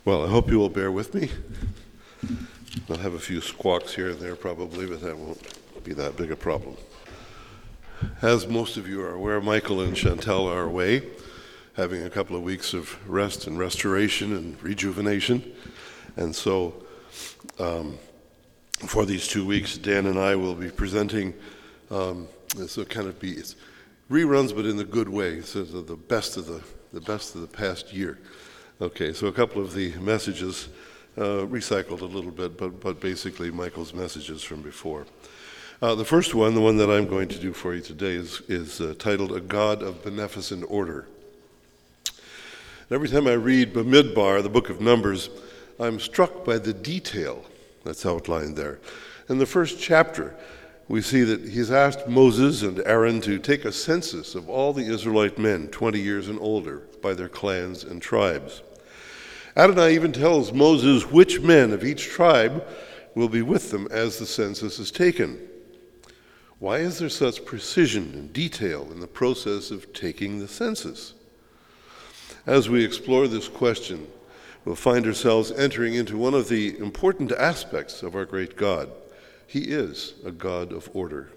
Well, I hope you will bear with me. I'll have a few squawks here and there probably, but that won't be that big a problem. As most of you are aware, Michael and Chantal are away, having a couple of weeks of rest and restoration and rejuvenation. And so for these 2 weeks, Dan and I will be presenting, this will kind of be it's reruns, but in the good way, so the best of the past year. Okay, so a couple of the messages recycled a little bit, but basically Michael's messages from before. The first one, the one that I'm going to do for you today, is titled A God of Beneficent Order. Every time I read Bamidbar, the book of Numbers, I'm struck by the detail that's outlined there. In the first chapter, we see that he's asked Moses and Aaron to take a census of all the Israelite men 20 years and older by their clans and tribes. Adonai even tells Moses which men of each tribe will be with them as the census is taken. Why is there such precision and detail in the process of taking the census? As we explore this question, we'll find ourselves entering into one of the important aspects of our great God. He is a God of order.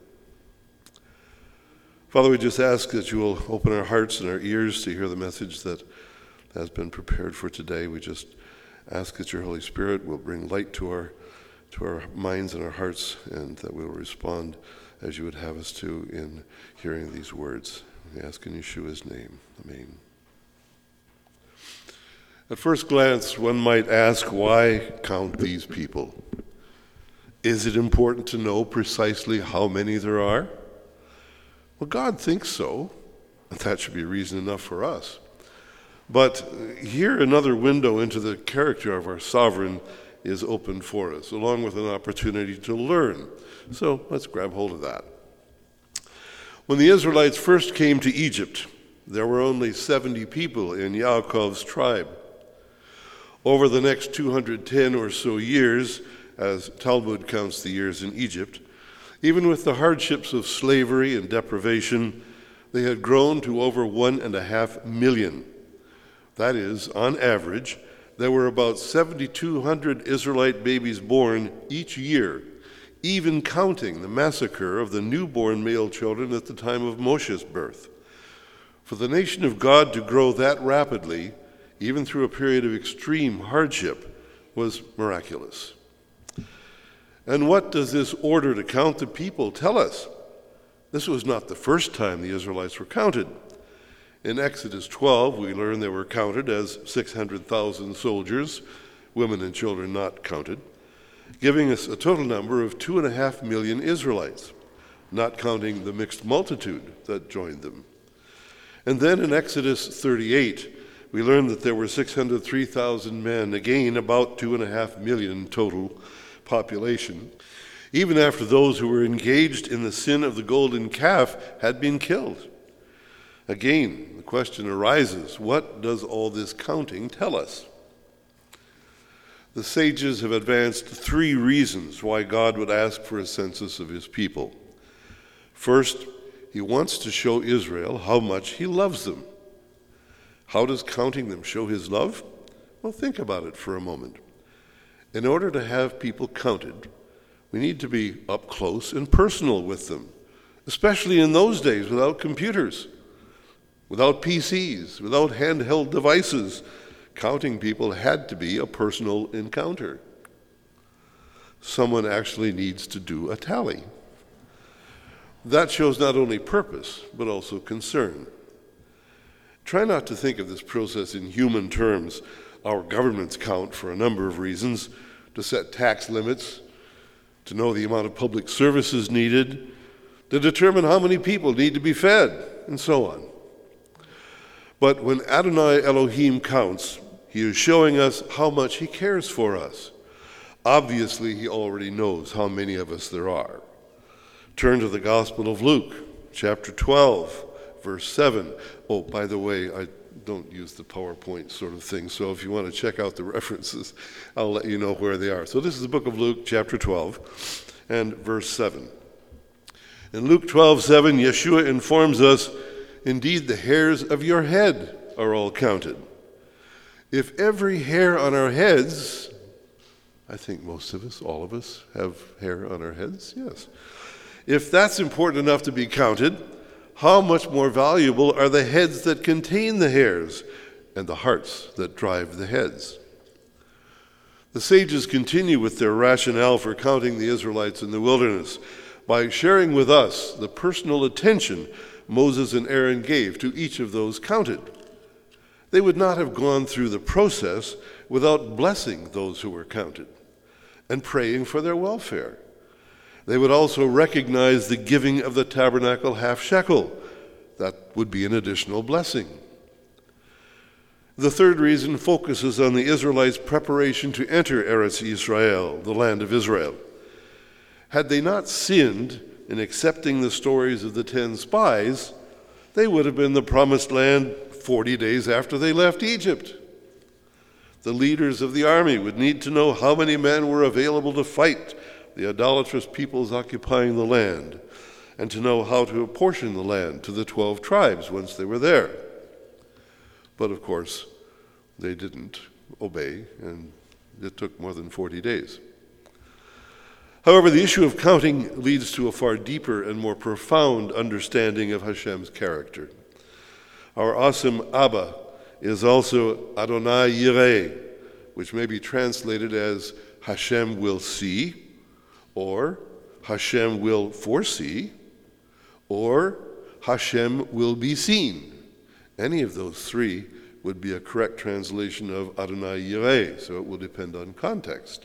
Father, we just ask that you will open our hearts and our ears to hear the message that has been prepared for today. We just ask that your Holy Spirit will bring light to our minds and our hearts, and that we will respond as you would have us to in hearing these words. We ask in Yeshua's name. Amen. At first glance, one might ask, why count these people? Is it important to know precisely how many there are? Well, God thinks so, and that should be reason enough for us. But here another window into the character of our sovereign is opened for us, along with an opportunity to learn. So let's grab hold of that. When the Israelites first came to Egypt, there were only 70 people in Yaakov's tribe. Over the next 210 or so years, as Talmud counts the years in Egypt, even with the hardships of slavery and deprivation, they had grown to over 1.5 million. That is, on average, there were about 7,200 Israelite babies born each year, even counting the massacre of the newborn male children at the time of Moshe's birth. For the nation of God to grow that rapidly, even through a period of extreme hardship, was miraculous. And what does this order to count the people tell us? This was not the first time the Israelites were counted. In Exodus 12, we learn they were counted as 600,000 soldiers, women and children not counted, giving us a total number of 2.5 million Israelites, not counting the mixed multitude that joined them. And then in Exodus 38, we learn that there were 603,000 men, again about 2.5 million total population, even after those who were engaged in the sin of the golden calf had been killed. Again, the question arises, what does all this counting tell us? The sages have advanced 3 reasons why God would ask for a census of his people. First, he wants to show Israel how much he loves them. How does counting them show his love? Well, think about it for a moment. In order to have people counted, we need to be up close and personal with them, especially in those days without computers, without PCs, without handheld devices. Counting people had to be a personal encounter. Someone actually needs to do a tally. That shows not only purpose, but also concern. Try not to think of this process in human terms. Our governments count for a number of reasons: to set tax limits, to know the amount of public services needed, to determine how many people need to be fed, and so on. But when Adonai Elohim counts, he is showing us how much he cares for us. Obviously, he already knows how many of us there are. Turn to the Gospel of Luke, chapter 12, verse 7. Oh, by the way, I don't use the PowerPoint sort of thing, so if you want to check out the references, I'll let you know where they are. So this is the book of Luke, chapter 12, and verse 7. In Luke 12:7, Yeshua informs us, "Indeed, the hairs of your head are all counted." If every hair on our heads, I think most of us, all of us, have hair on our heads, yes. If that's important enough to be counted, how much more valuable are the heads that contain the hairs and the hearts that drive the heads? The sages continue with their rationale for counting the Israelites in the wilderness by sharing with us the personal attention Moses and Aaron gave to each of those counted. They would not have gone through the process without blessing those who were counted and praying for their welfare. They would also recognize the giving of the tabernacle half shekel. That would be an additional blessing. The third reason focuses on the Israelites' preparation to enter Eretz Yisrael, the land of Israel. Had they not sinned in accepting the stories of the 10 spies, they would have been in the promised land 40 days after they left Egypt. The leaders of the army would need to know how many men were available to fight the idolatrous peoples occupying the land, and to know how to apportion the land to the 12 tribes once they were there. But of course, they didn't obey, and it took more than 40 days. However, the issue of counting leads to a far deeper and more profound understanding of Hashem's character. Our awesome Abba is also Adonai Yireh, which may be translated as Hashem will see, or Hashem will foresee, or Hashem will be seen. Any of those three would be a correct translation of Adonai Yireh, so it will depend on context.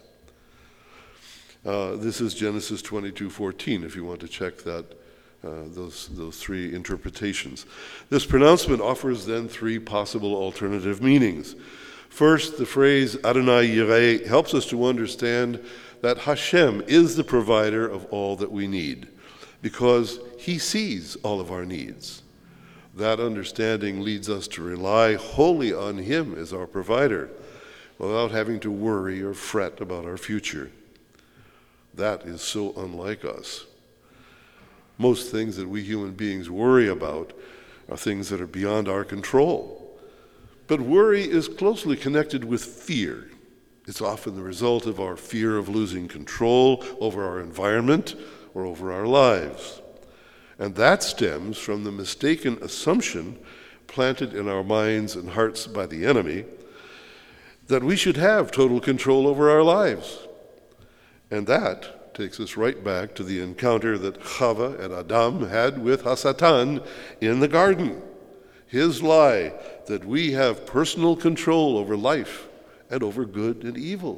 This is Genesis 22:14, if you want to check that, those three interpretations. This pronouncement offers then three possible alternative meanings. First, the phrase Adonai Yireh helps us to understand that Hashem is the provider of all that we need, because he sees all of our needs. That understanding leads us to rely wholly on him as our provider, without having to worry or fret about our future. That is so unlike us. Most things that we human beings worry about are things that are beyond our control. But worry is closely connected with fear. It's often the result of our fear of losing control over our environment or over our lives. And that stems from the mistaken assumption planted in our minds and hearts by the enemy that we should have total control over our lives. And that takes us right back to the encounter that Chava and Adam had with Hasatan in the garden. His lie that we have personal control over life and over good and evil.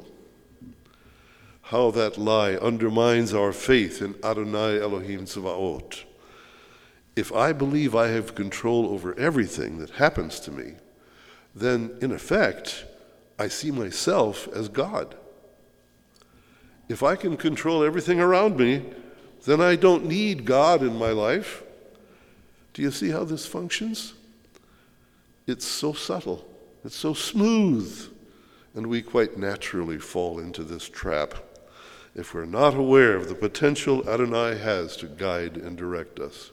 How that lie undermines our faith in Adonai Elohim Tzevaot. If I believe I have control over everything that happens to me, then in effect, I see myself as God. If I can control everything around me, then I don't need God in my life. Do you see how this functions? It's so subtle. It's so smooth. And we quite naturally fall into this trap if we're not aware of the potential Adonai has to guide and direct us.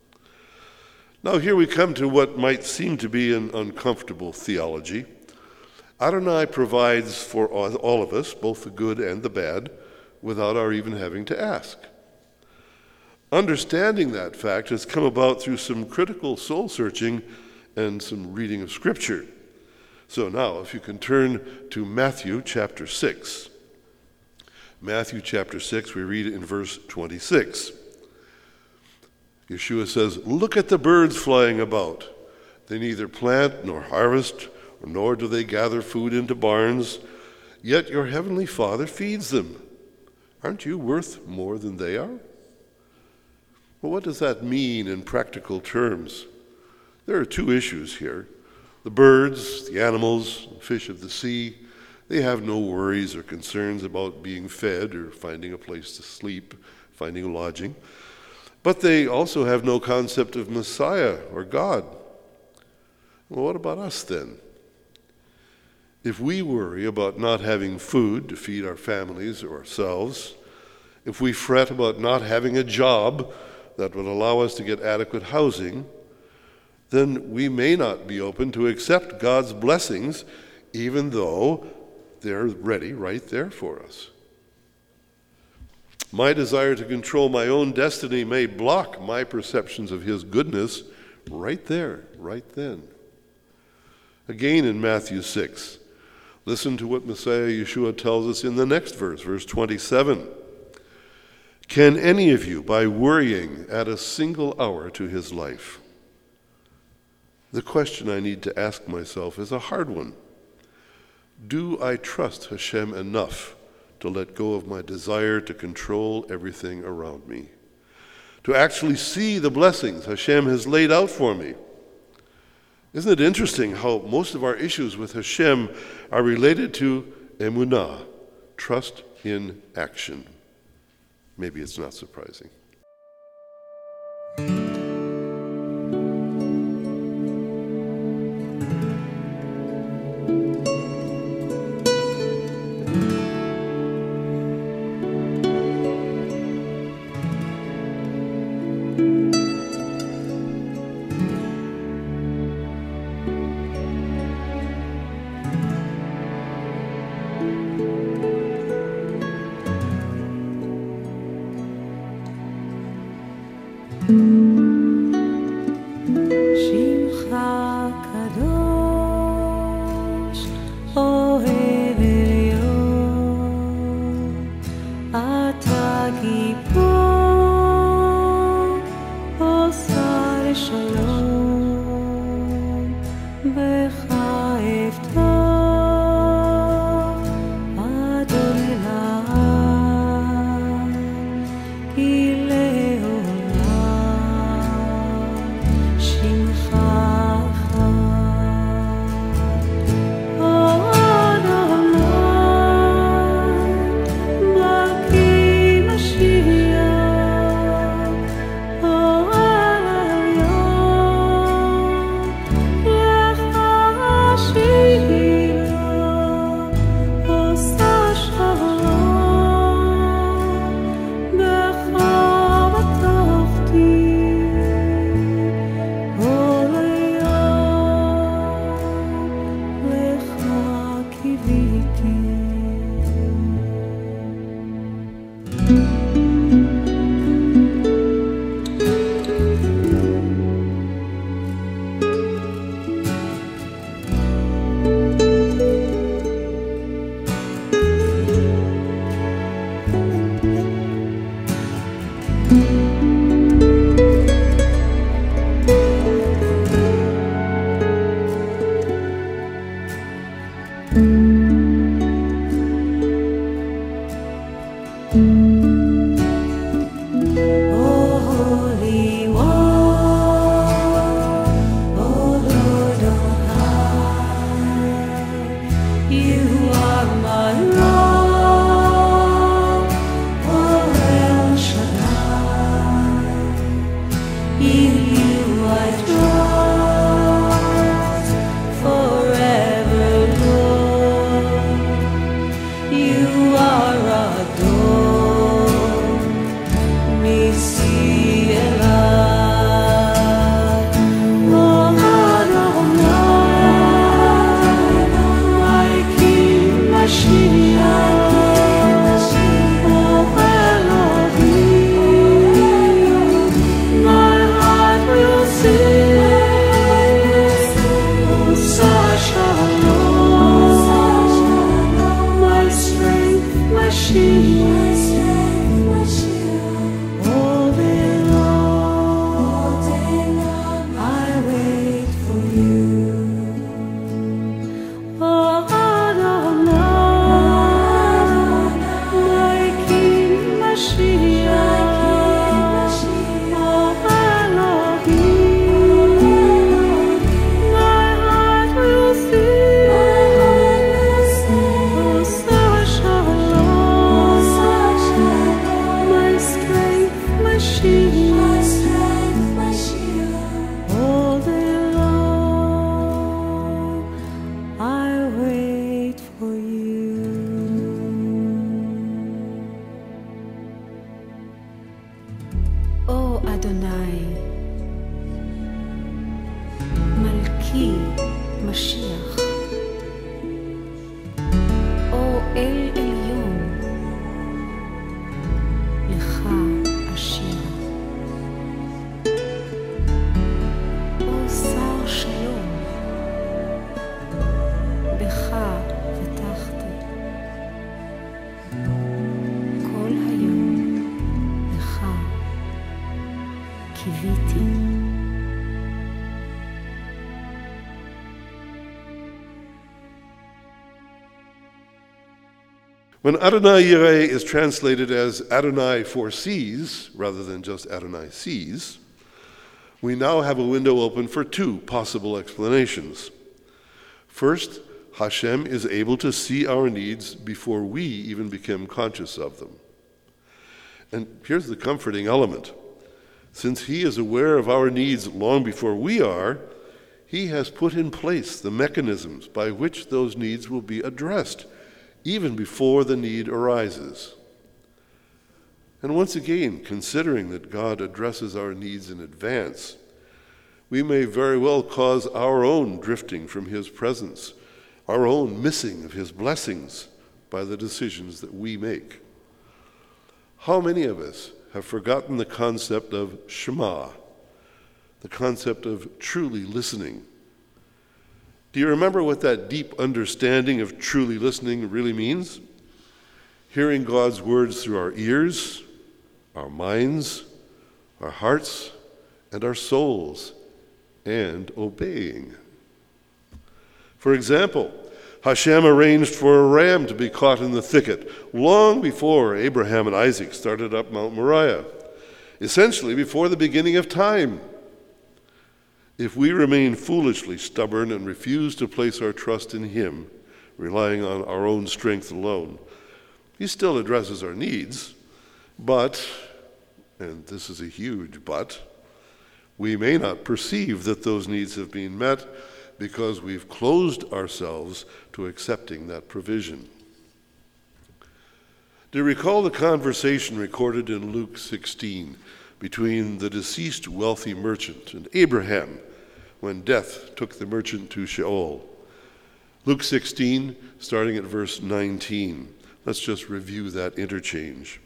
Now here we come to what might seem to be an uncomfortable theology. Adonai provides for all of us, both the good and the bad, without our even having to ask. Understanding that fact has come about through some critical soul searching and some reading of Scripture. So now, if you can turn to Matthew chapter 6. Matthew chapter 6, we read in verse 26. Yeshua says, "Look at the birds flying about. They neither plant nor harvest, nor do they gather food into barns, yet your heavenly Father feeds them. Aren't you worth more than they are?" Well, what does that mean in practical terms? There are two issues here. The birds, the animals, fish of the sea, they have no worries or concerns about being fed or finding a place to sleep, finding lodging. But they also have no concept of Messiah or God. Well, what about us then? If we worry about not having food to feed our families or ourselves, if we fret about not having a job that would allow us to get adequate housing, then we may not be open to accept God's blessings even though they're ready right there for us. My desire to control my own destiny may block my perceptions of his goodness right there, right then. Again in Matthew 6, listen to what Messiah Yeshua tells us in the next verse, verse 27. Can any of you, by worrying, add a single hour to his life? The question I need to ask myself is a hard one. Do I trust Hashem enough to let go of my desire to control everything around me? To actually see the blessings Hashem has laid out for me? Isn't it interesting how most of our issues with Hashem are related to emunah, trust in action? Maybe it's not surprising. שמך קדוש, אוהב עליון, אתה גיבור, עושה לשלום, בך אבטח, אדון אלעד, כי לעולם When Adonai Yireh is translated as Adonai foresees, rather than just Adonai sees, we now have a window open for two possible explanations. First, Hashem is able to see our needs before we even become conscious of them. And here's the comforting element. Since he is aware of our needs long before we are, he has put in place the mechanisms by which those needs will be addressed, even before the need arises. And once again, considering that God addresses our needs in advance, we may very well cause our own drifting from his presence, our own missing of his blessings by the decisions that we make. How many of us have forgotten the concept of Shema, the concept of truly listening? Do you remember what that deep understanding of truly listening really means? Hearing God's words through our ears, our minds, our hearts, and our souls, and obeying. For example, Hashem arranged for a ram to be caught in the thicket long before Abraham and Isaac started up Mount Moriah, essentially before the beginning of time. If we remain foolishly stubborn and refuse to place our trust in him, relying on our own strength alone, he still addresses our needs, but, and this is a huge but, we may not perceive that those needs have been met because we've closed ourselves to accepting that provision. Do you recall the conversation recorded in Luke 16 between the deceased wealthy merchant and Abraham when death took the merchant to Sheol? Luke 16, starting at verse 19. Let's just review that interchange.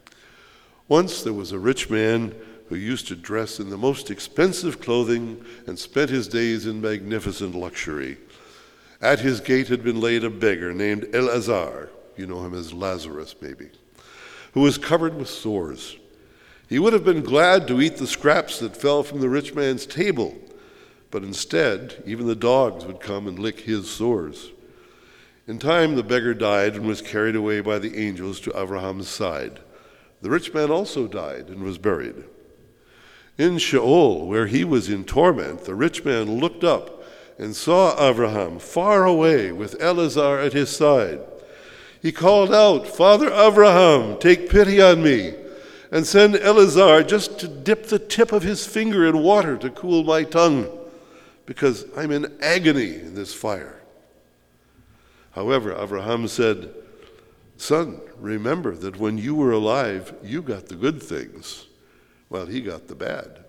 Once there was a rich man who used to dress in the most expensive clothing and spent his days in magnificent luxury. At his gate had been laid a beggar named Elazar, you know him as Lazarus maybe, who was covered with sores. He would have been glad to eat the scraps that fell from the rich man's table, but instead, even the dogs would come and lick his sores. In time, the beggar died and was carried away by the angels to Abraham's side. The rich man also died and was buried. In Sheol, where he was in torment, the rich man looked up and saw Abraham far away with Elazar at his side. He called out, "Father Abraham, take pity on me, and send Elazar just to dip the tip of his finger in water to cool my tongue, because I'm in agony in this fire." However, Abraham said, "Son, remember that when you were alive, you got the good things, while he got the bad.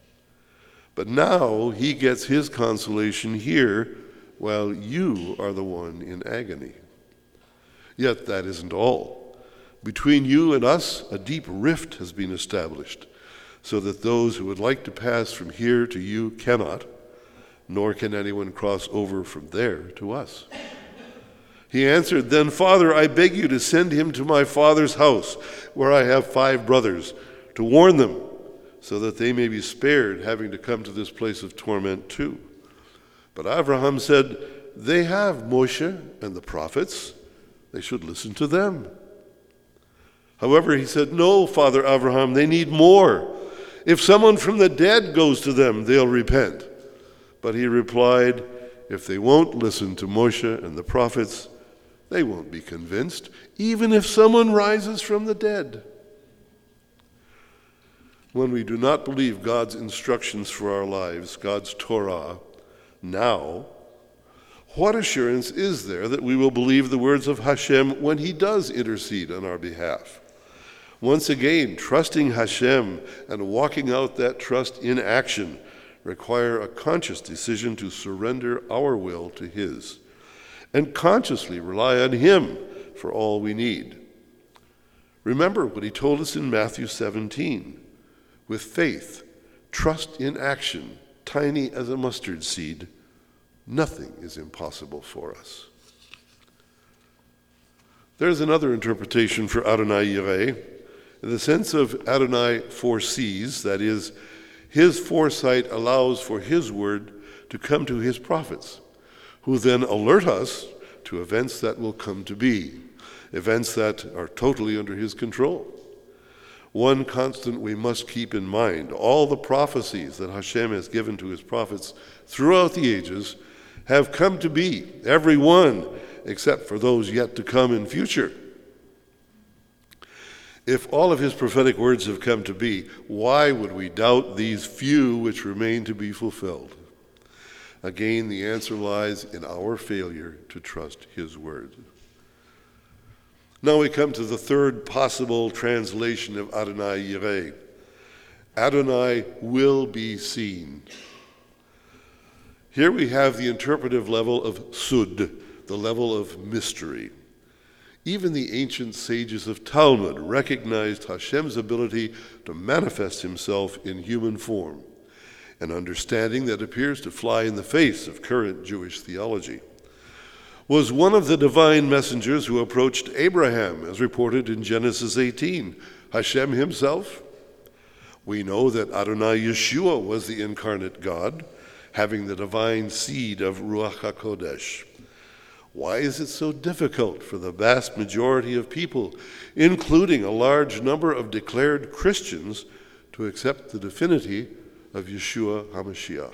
But now he gets his consolation here, while you are the one in agony. Yet that isn't all. Between you and us, a deep rift has been established, so that those who would like to pass from here to you cannot, nor can anyone cross over from there to us." He answered, "Then, Father, I beg you to send him to my father's house, where I have 5 brothers, to warn them, so that they may be spared having to come to this place of torment too." But Abraham said, "They have Moshe and the prophets. They should listen to them." However, he said, "No, Father Abraham, they need more. If someone from the dead goes to them, they'll repent." But he replied, "If they won't listen to Moshe and the prophets, they won't be convinced, even if someone rises from the dead." When we do not believe God's instructions for our lives, God's Torah, now, what assurance is there that we will believe the words of Hashem when he does intercede on our behalf? Once again, trusting Hashem and walking out that trust in action require a conscious decision to surrender our will to his and consciously rely on him for all we need. Remember what he told us in Matthew 17. With faith, trust in action, tiny as a mustard seed, nothing is impossible for us. There's another interpretation for Adonai Yireh, in the sense of Adonai foresees, that is, his foresight allows for his word to come to his prophets, who then alert us to events that will come to be. events that are totally under his control. One constant we must keep in mind: all the prophecies that Hashem has given to his prophets throughout the ages have come to be, every one except for those yet to come in future. If all of his prophetic words have come to be, why would we doubt these few which remain to be fulfilled? Again, the answer lies in our failure to trust his word. Now we come to the third possible translation of Adonai Yireh. Adonai will be seen. Here we have the interpretive level of Sud, the level of mystery. Even the ancient sages of Talmud recognized Hashem's ability to manifest himself in human form, an understanding that appears to fly in the face of current Jewish theology. Was one of the divine messengers who approached Abraham, as reported in Genesis 18, Hashem himself? We know that Adonai Yeshua was the incarnate God, having the divine seed of Ruach HaKodesh. Why is it so difficult for the vast majority of people, including a large number of declared Christians, to accept the divinity of Yeshua HaMashiach?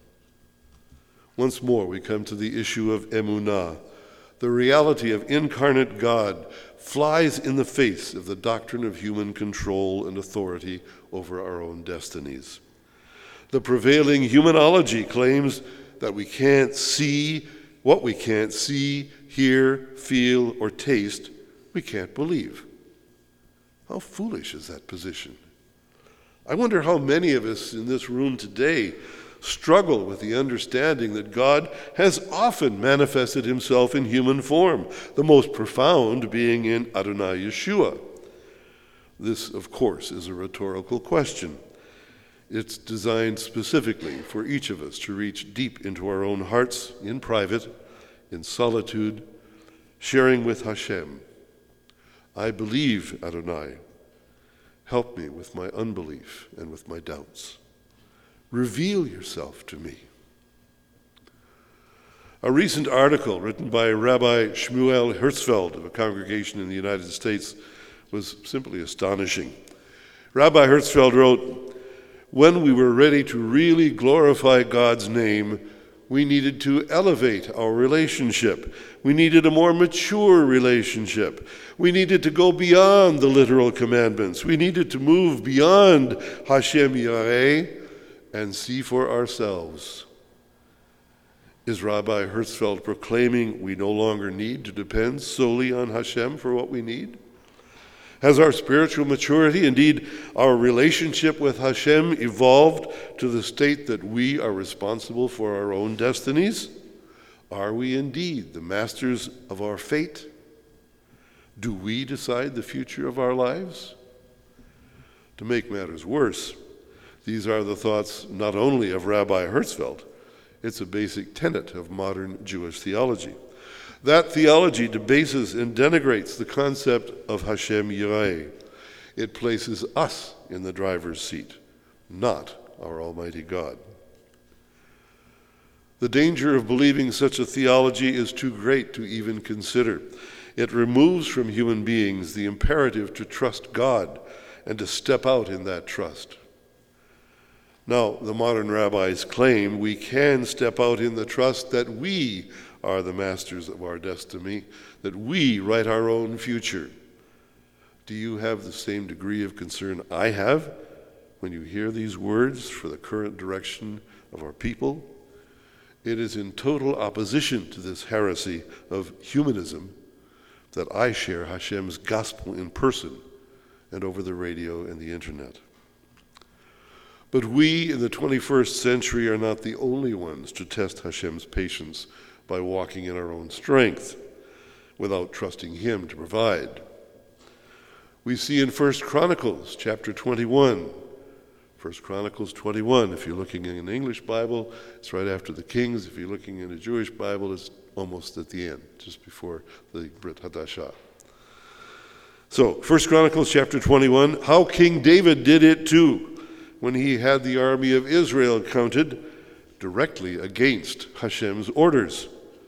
Once more, we come to the issue of emunah. The reality of incarnate God flies in the face of the doctrine of human control and authority over our own destinies. The prevailing humanology claims that we can't see what we can't see, hear, feel, or taste. We can't believe. How foolish is that position? I wonder how many of us in this room today struggle with the understanding that God has often manifested himself in human form, the most profound being in Adonai Yeshua. This, of course, is a rhetorical question. It's designed specifically for each of us to reach deep into our own hearts, in private, in solitude, sharing with Hashem. I believe, Adonai. Help me with my unbelief and with my doubts. Reveal yourself to me. A recent article written by Rabbi Shmuel Herzfeld of a congregation in the United States was simply astonishing. Rabbi Herzfeld wrote, "When we were ready to really glorify God's name, we needed to elevate our relationship. We needed a more mature relationship. We needed to go beyond the literal commandments. We needed to move beyond Hashem Yireh and see for ourselves." Is Rabbi Herzfeld proclaiming we no longer need to depend solely on Hashem for what we need? Has our spiritual maturity, indeed our relationship with Hashem, evolved to the state that we are responsible for our own destinies? Are we indeed the masters of our fate? Do we decide the future of our lives? To make matters worse, these are the thoughts not only of Rabbi Herzfeld, it's a basic tenet of modern Jewish theology. That theology debases and denigrates the concept of Hashem Yireh. It places us in the driver's seat, not our Almighty God. The danger of believing such a theology is too great to even consider. It removes from human beings the imperative to trust God and to step out in that trust. Now, the modern rabbis claim we can step out in the trust that we are the masters of our destiny, that we write our own future. Do you have the same degree of concern I have when you hear these words for the current direction of our people? It is in total opposition to this heresy of humanism that I share Hashem's gospel in person and over the radio and the internet. But we in the 21st century are not the only ones to test Hashem's patience by walking in our own strength without trusting him to provide. We see in 1 Chronicles chapter 21, 1 Chronicles 21, if you're looking in an English Bible, it's right after the Kings. If you're looking in a Jewish Bible, it's almost at the end, just before the Brit Hadashah. So, 1 Chronicles chapter 21, how King David did it too, when he had the army of Israel counted directly against Hashem's orders.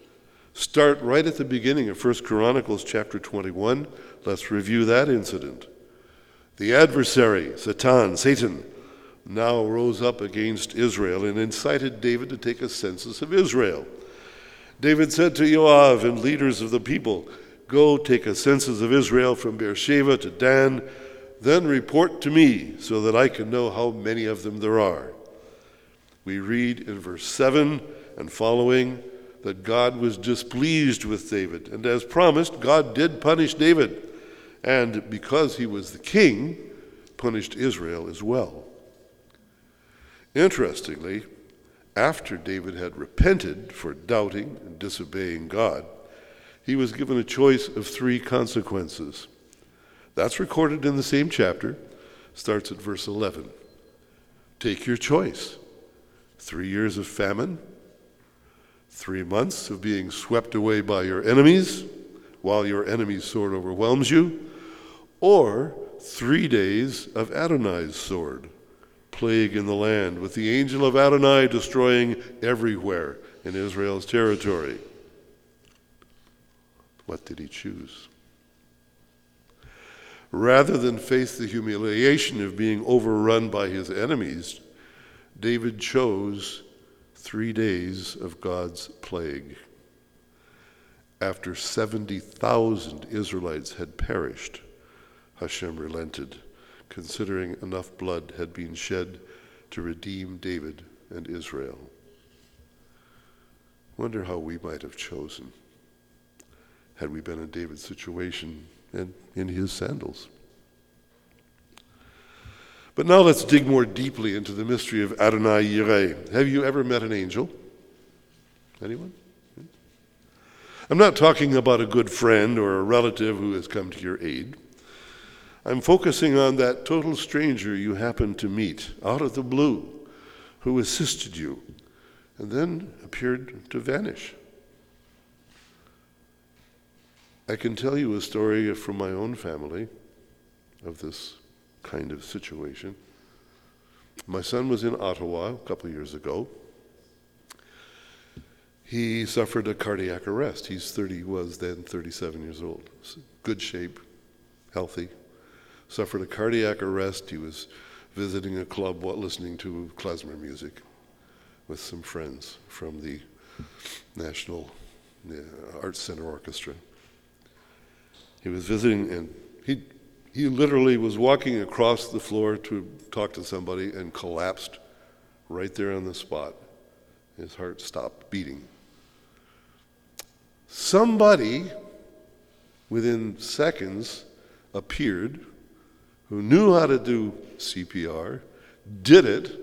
Start right at the beginning of 1 Chronicles chapter 21. Let's review that incident. The adversary, Satan, now rose up against Israel and incited David to take a census of Israel. David said to Joab and leaders of the people, "Go take a census of Israel from Beersheba to Dan, then report to me so that I can know how many of them there are." We read in verse 7 and following that God was displeased with David. And as promised, God did punish David. And because he was the king, punished Israel as well. Interestingly, after David had repented for doubting and disobeying God, he was given a choice of 3 consequences. That's recorded in the same chapter, starts at verse 11. Take your choice. 3 years of famine, 3 months of being swept away by your enemies while your enemy's sword overwhelms you, or 3 days of Adonai's sword, plague in the land, with the angel of Adonai destroying everywhere in Israel's territory. What did he choose? Rather than face the humiliation of being overrun by his enemies, David chose 3 days of God's plague. After 70,000 Israelites had perished, Hashem relented, considering enough blood had been shed to redeem David and Israel. Wonder how we might have chosen had we been in David's situation and in his sandals. But now let's dig more deeply into the mystery of Adonai Yireh. Have you ever met an angel? Anyone? I'm not talking about a good friend or a relative who has come to your aid. I'm focusing on that total stranger you happened to meet out of the blue, who assisted you and then appeared to vanish. I can tell you a story from my own family of this kind of situation. My son was in Ottawa a couple of years ago. He suffered a cardiac arrest. He was then 37 years old. Good shape, healthy. Suffered a cardiac arrest. He was visiting a club while listening to klezmer music with some friends from the National Arts Center Orchestra. He was visiting, and he literally was walking across the floor to talk to somebody and collapsed right there on the spot. His heart stopped beating. Somebody within seconds appeared who knew how to do CPR, did it,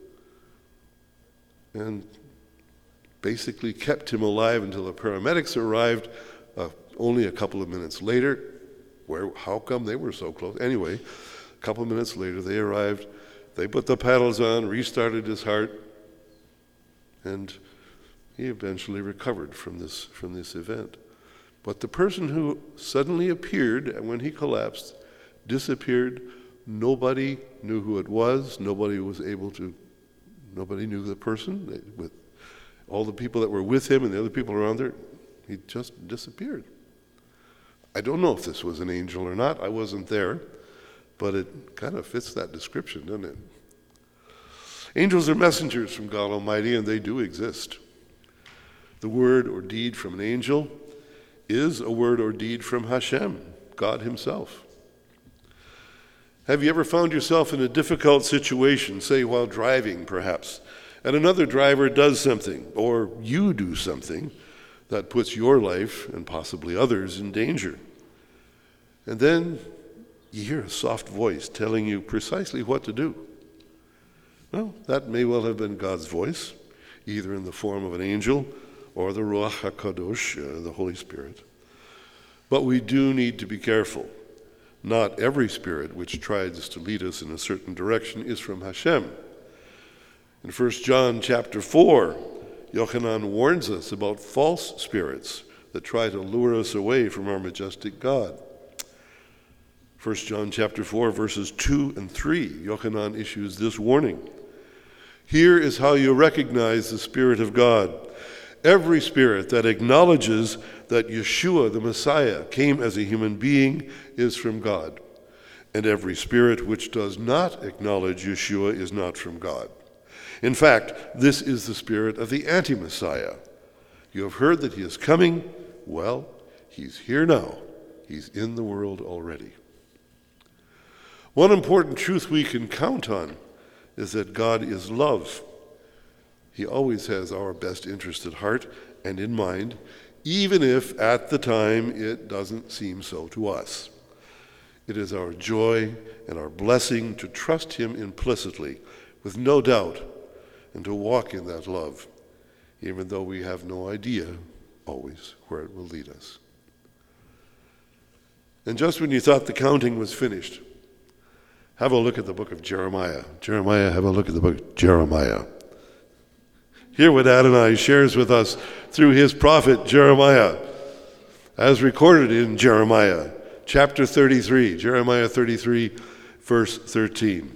and basically kept him alive until the paramedics arrived only a couple of minutes later. How come they were so close? Anyway, a couple of minutes later they arrived, they put the paddles on, restarted his heart, and he eventually recovered from this event. But the person who suddenly appeared and when he collapsed disappeared. Nobody knew who it was. Nobody knew the person. With all the people that were with him and the other people around there, he just disappeared. I don't know if this was an angel or not. I wasn't there, but it kind of fits that description, doesn't it? Angels are messengers from God Almighty, and they do exist. The word or deed from an angel is a word or deed from Hashem, God himself. Have you ever found yourself in a difficult situation, say while driving perhaps, and another driver does something, or you do something that puts your life and possibly others in danger? And then you hear a soft voice telling you precisely what to do. Well, that may well have been God's voice, either in the form of an angel or the Ruach HaKadosh, the Holy Spirit. But we do need to be careful. Not every spirit which tries to lead us in a certain direction is from Hashem. In 1 John chapter 4, Yochanan warns us about false spirits that try to lure us away from our majestic God. 1 John chapter 4, verses 2 and 3, Yochanan issues this warning. Here is how you recognize the Spirit of God. Every spirit that acknowledges that Yeshua, the Messiah, came as a human being is from God. And every spirit which does not acknowledge Yeshua is not from God. In fact, this is the spirit of the anti-Messiah. You have heard that he is coming. Well, he's here now. He's in the world already. One important truth we can count on is that God is love. He always has our best interest at heart and in mind, even if at the time it doesn't seem so to us. It is our joy and our blessing to trust him implicitly, with no doubt, and to walk in that love, even though we have no idea always where it will lead us. And just when you thought the counting was finished, have a look at the book of Jeremiah. Jeremiah, have a look at the book of Jeremiah. Hear what Adonai shares with us through his prophet Jeremiah, as recorded in Jeremiah, chapter 33, Jeremiah 33, verse 13.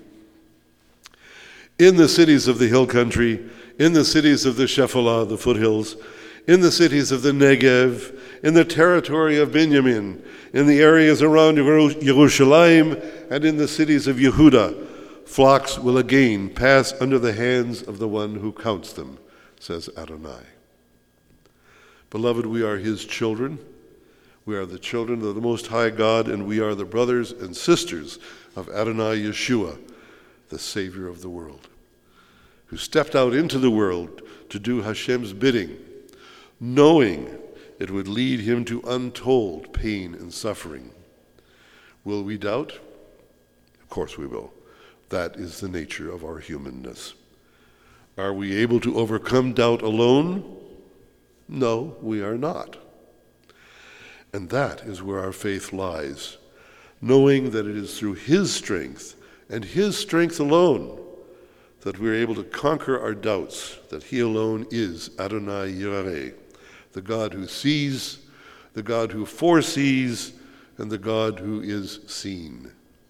In the cities of the hill country, in the cities of the Shephelah, the foothills, in the cities of the Negev, in the territory of Benjamin, in the areas around Yerushalayim, and in the cities of Yehudah, flocks will again pass under the hands of the one who counts them, says Adonai. Beloved, we are his children. We are the children of the Most High God, and we are the brothers and sisters of Adonai Yeshua, the Savior of the world, who stepped out into the world to do Hashem's bidding, knowing it would lead him to untold pain and suffering. Will we doubt? Of course we will. That is the nature of our humanness. Are we able to overcome doubt alone? No, we are not. And that is where our faith lies, knowing that it is through his strength and his strength alone that we are able to conquer our doubts that he alone is Adonai Yireh, the God who sees, the God who foresees, and the God who is seen.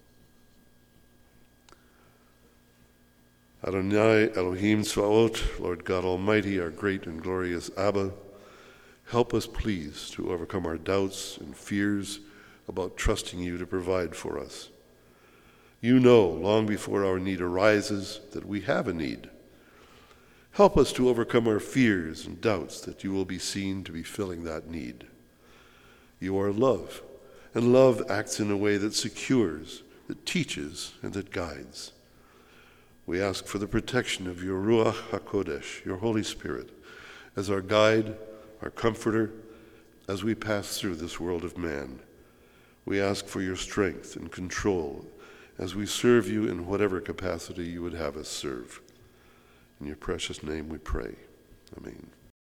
Adonai Elohim Tzvaot, Lord God Almighty, our great and glorious Abba, help us please to overcome our doubts and fears about trusting you to provide for us. You know, long before our need arises, that we have a need. Help us to overcome our fears and doubts that you will be seen to be filling that need. You are love, and love acts in a way that secures, that teaches, and that guides. We ask for the protection of your Ruach HaKodesh, your Holy Spirit, as our guide, our comforter, as we pass through this world of man. We ask for your strength and control as we serve you in whatever capacity you would have us serve. In your precious name we pray. Amen.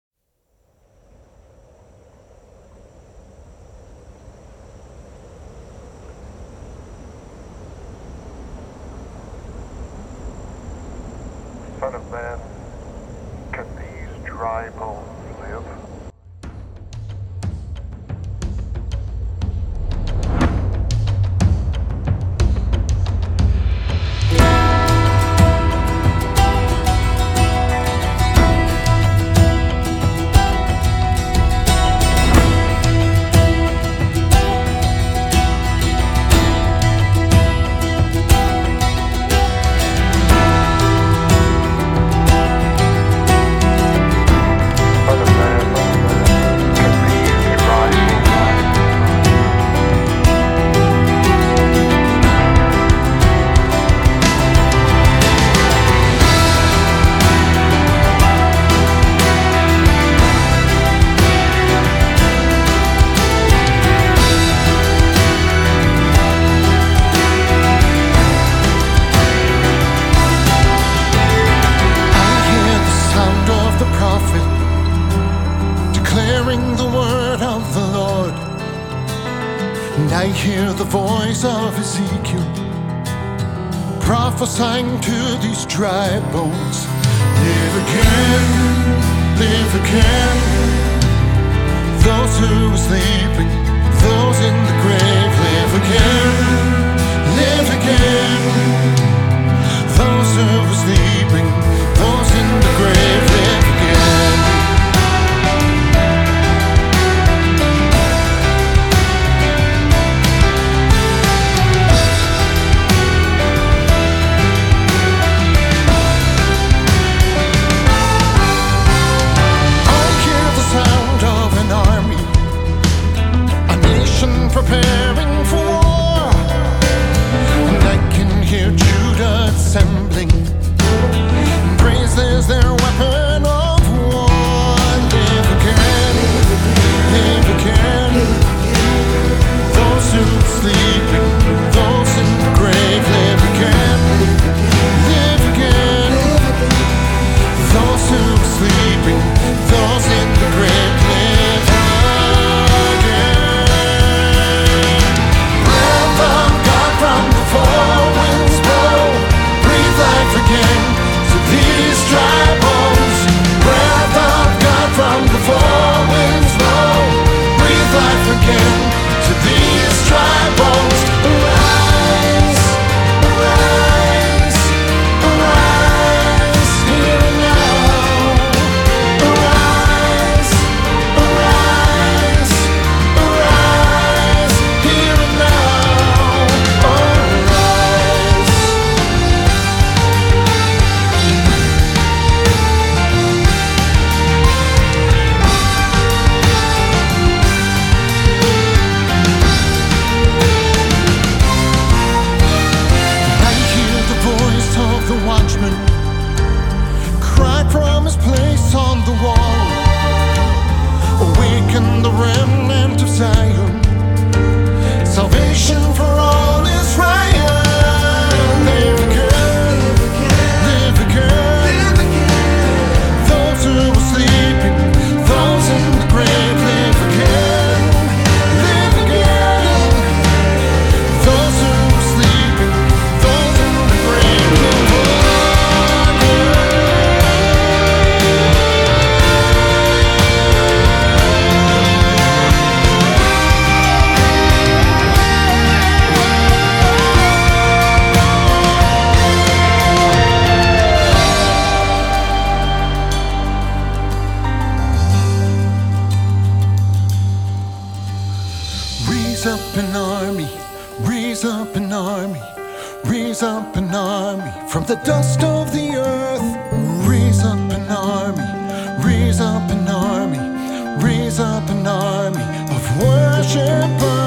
Son of man, can these dry bones live? I hear the voice of Ezekiel prophesying to these dry bones. Live again, live again. Those who are sleeping, those in the grave, live again, live again. Those who are sleeping, those in the grave, live again. awaken the remnant of Zion. Salvation for all Israel. Live again, live again. Those who are sleeping, those in the grave, live again, live again. Those who are sleeping, those in the grave, live again. Raise up an army, raise up an army, raise up an army from the dust of the earth. Raise up an army, raise up an army, raise up an army of worship.